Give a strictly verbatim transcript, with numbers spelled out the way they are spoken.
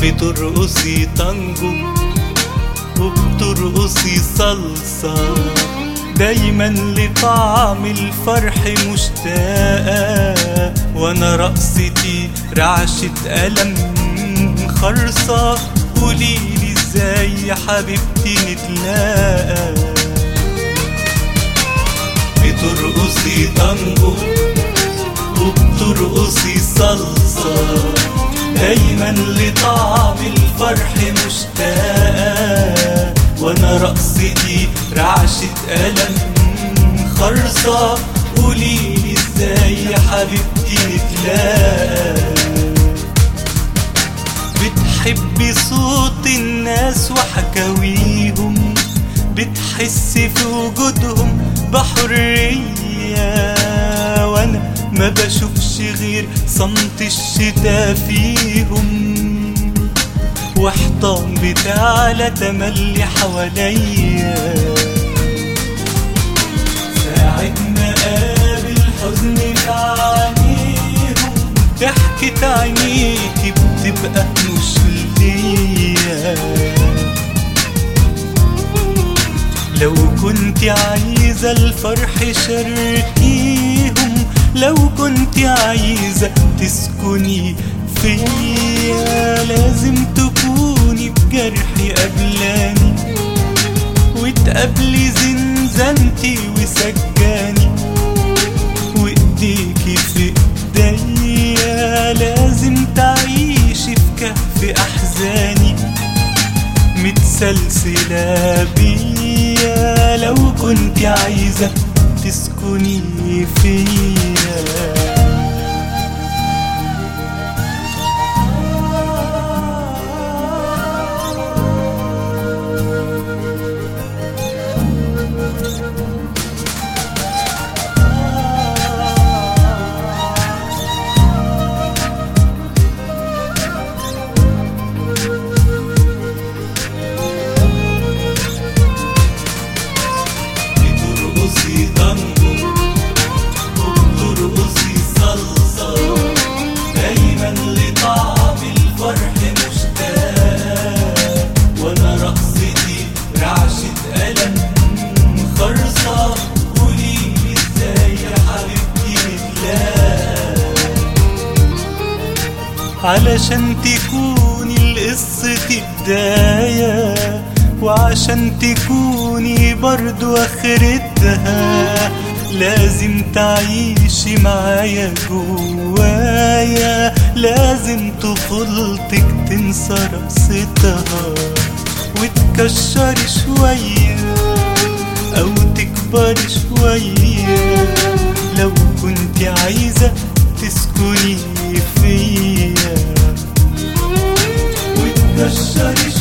بترقصي تانجو وبترقصي صلصة، دايما لطعم الفرح مشتاقة، وانا رقصتي رعشة ألم خرصة. قوليلي ازاي يا حبيبتي نتلاقى؟ بترقصي تانجو وبترقصي صلصة، دايما لطعم الفرح مشتاقة، وانا رقصتي رعشة ألم خرصة. قوليلي ازاي يا حبيبتي نتلاقى؟ بتحبي صوت الناس وحكاويهم، بتحسي في وجودهم بحرية، وانا ما بشوفش غير صمت الشتا فيهم، وحيطان بتعلى تملي حواليا. ساعة ما قابل حزن في عينيهم، ضحكة عينيكي بتبقى مش ليا. لو كنت عايزة الفرح شاركيهم، لو كنت عايزة تسكني فيا، لازم تكوني بجرحي قبلاني، وتقابلي زنزانتي وسجاني، وايديكي في ايديا. لازم تعيشي في كهف احزاني متسلسلة بيا، لو كنت عايزة تسكني فيا. بترقصي تانجو وبترقصي صلصة، دايما لطعم الفرح مشتاقة، وانا رقصتي رعشة ألم خرصة. قوليلي ازاي يا حبيبتي نتلاقى؟ علشان تكوني لقصتي بداية، وعشان تكوني برضو اخرتها، لازم تعيشي معايا جوايا، لازم طفولتك تنسى رقصتها وتكشري شوية او تكبري شوية، لو كنت عايزة تسكني فيا وتكشري